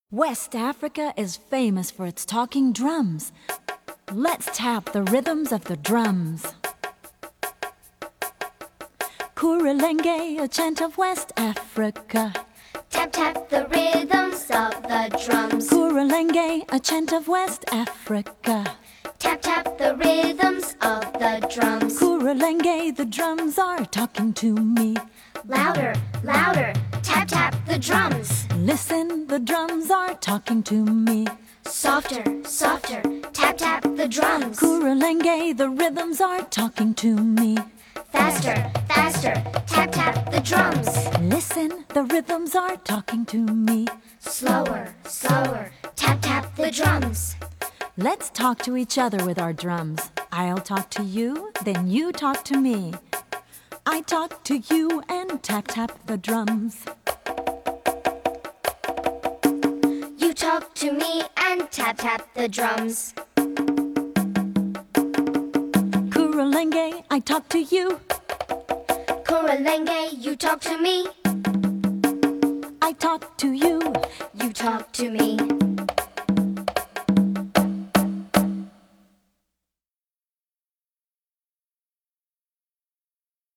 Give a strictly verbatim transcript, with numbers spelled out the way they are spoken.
West Africa is famous for its talking drums. Let's tap the rhythms of the drums. Kuralenge, a chant of West Africa. Tap, tap the rhythms of the drums. Kuralenge, a chant of West Africa. Tap, tap the rhythms of the drums. Kuralenge, the drums are talking to me. Louder, louder, tap, tap the drums. Listen, the drums are talking to me. Softer, softer, tap, tap the drums. Kuralenge, the rhythms are talking to me. Faster, faster, tap, tap the drums. Listen, the rhythms are talking to me. Slower, slower, tap, tap the drums. Let's talk to each other with our drums. I'll talk to you, then you talk to me. I talk to you and tap, tap the drums. You talk to me and tap, tap the drums. Kuralenge, I talk to you. Kuralenge, you talk to me. I talk to you. You talk to me.